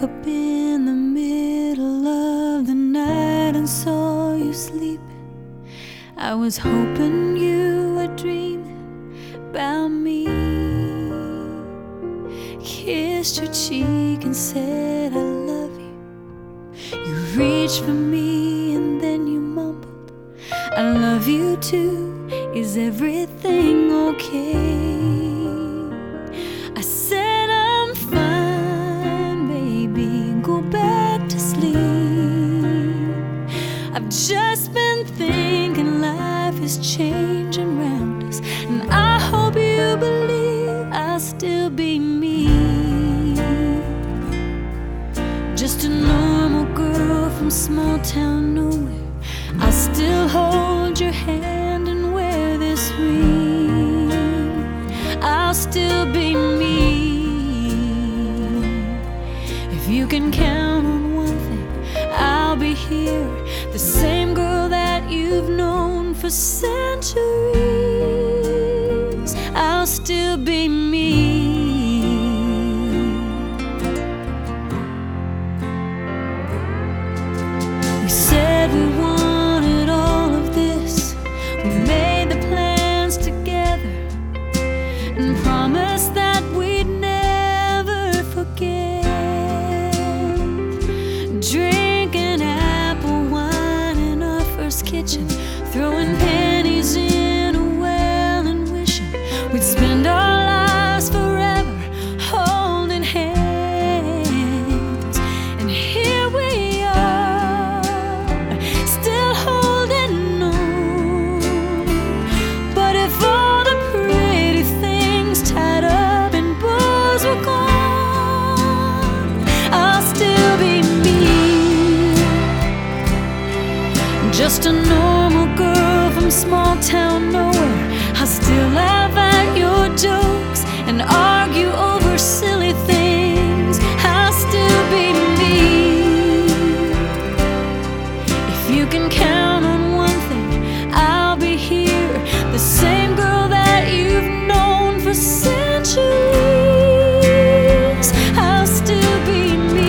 up in the middle of the night and saw you sleeping. I was hoping you were dreaming about me. Kissed your cheek and said I love you. You reached for me and then you mumbled, I love you too, is everything okay? I said I'm fine, baby, go back to sleep. I've just been thinking life is changing around us, and I hope you believe I'll still be me. Just a normal girl from small town nowhere. I'll still hold your hand and wear this ring. I'll still be me. If you can count on one thing, I'll be here. The same girl that you've known for centuries. I'll still be me. We said we wanted all of this. We made the plans together and promised that we'd never forget. Drinking apple wine in our first kitchen, throwing pennies in a well and wishing we'd spend our lives forever holding hands. And here we are, still holding on. But if all the pretty things tied up in bows were gone, I'll still be me. Just a normal girl from small town nowhere. I still laugh at your jokes and argue over silly things. I'll still be me. If you can count on one thing, I'll be here. The same girl that you've known for centuries. I'll still be me.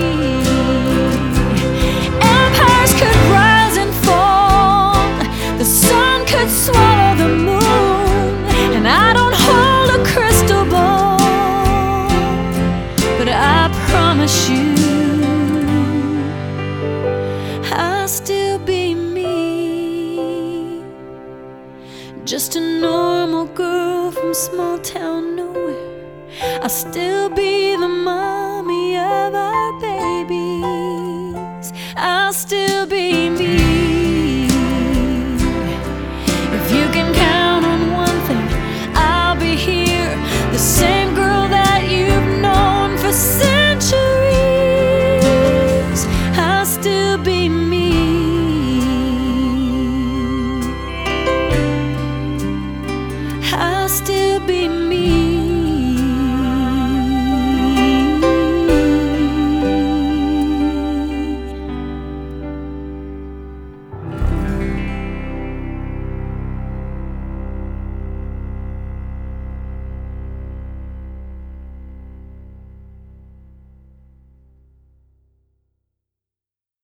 Empires could rise and fall, the sun could swallow the moon, and I don't hold a crystal ball, but I promise you I'll still be me. Just a normal girl from small town nowhere. I'll still be the mom